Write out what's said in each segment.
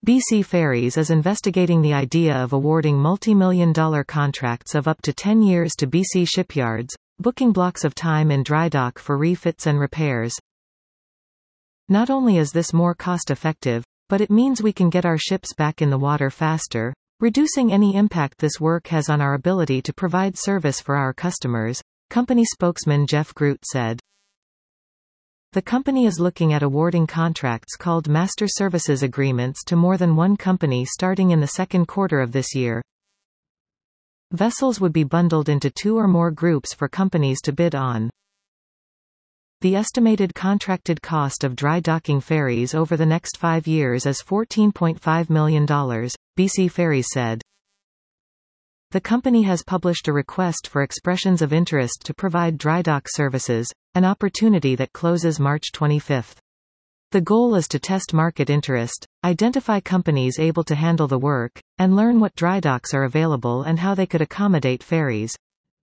BC Ferries is investigating the idea of awarding multi-million-dollar contracts of up to 10 years to BC shipyards, booking blocks of time in dry dock for refits and repairs. Not only is this more cost-effective, but it means we can get our ships back in the water faster, reducing any impact this work has on our ability to provide service for our customers, company spokesman Jeff Groot said. The company is looking at awarding contracts called Master Services Agreements to more than one company starting in the second quarter of this year. Vessels would be bundled into 2 or more groups for companies to bid on. The estimated contracted cost of dry docking ferries over the next 5 years is $14.5 million, BC Ferries said. The company has published a request for expressions of interest to provide dry dock services, an opportunity that closes March 25. The goal is to test market interest, identify companies able to handle the work, and learn what dry docks are available and how they could accommodate ferries.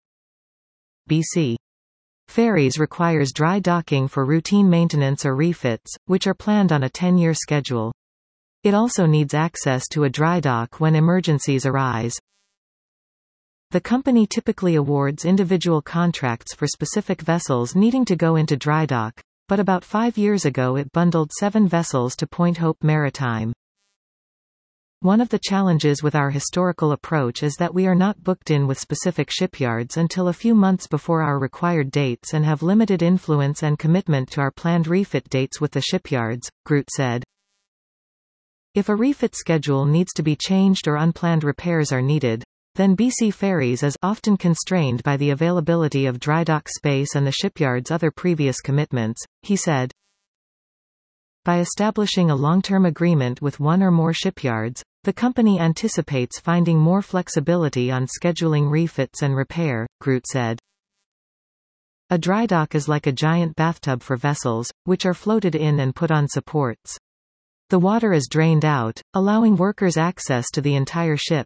BC Ferries requires dry docking for routine maintenance or refits, which are planned on a 10-year schedule. It also needs access to a dry dock when emergencies arise. The company typically awards individual contracts for specific vessels needing to go into dry dock, but about 5 years ago it bundled 7 vessels to Point Hope Maritime. One of the challenges with our historical approach is that we are not booked in with specific shipyards until a few months before our required dates and have limited influence and commitment to our planned refit dates with the shipyards, Groot said. If a refit schedule needs to be changed or unplanned repairs are needed, then BC Ferries is often constrained by the availability of dry dock space and the shipyard's other previous commitments, he said. By establishing a long-term agreement with one or more shipyards, the company anticipates finding more flexibility on scheduling refits and repair, Groot said. A dry dock is like a giant bathtub for vessels, which are floated in and put on supports. The water is drained out, allowing workers access to the entire ship.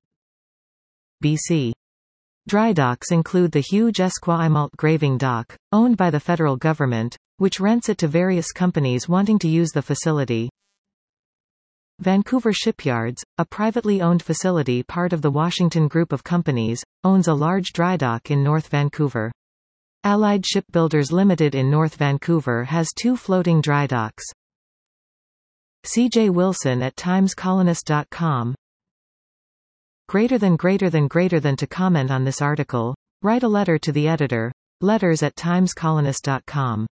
BC dry docks include the huge Esquimalt graving dock, owned by the federal government, which rents it to various companies wanting to use the facility. Vancouver Shipyards, a privately owned facility part of the Washington Group of Companies, owns a large dry dock in North Vancouver. Allied Shipbuilders Limited in North Vancouver has 2 floating dry docks. C.J. Wilson at timescolonist.com. Greater than to comment on this article, write a letter to the editor, letters@timescolonist.com.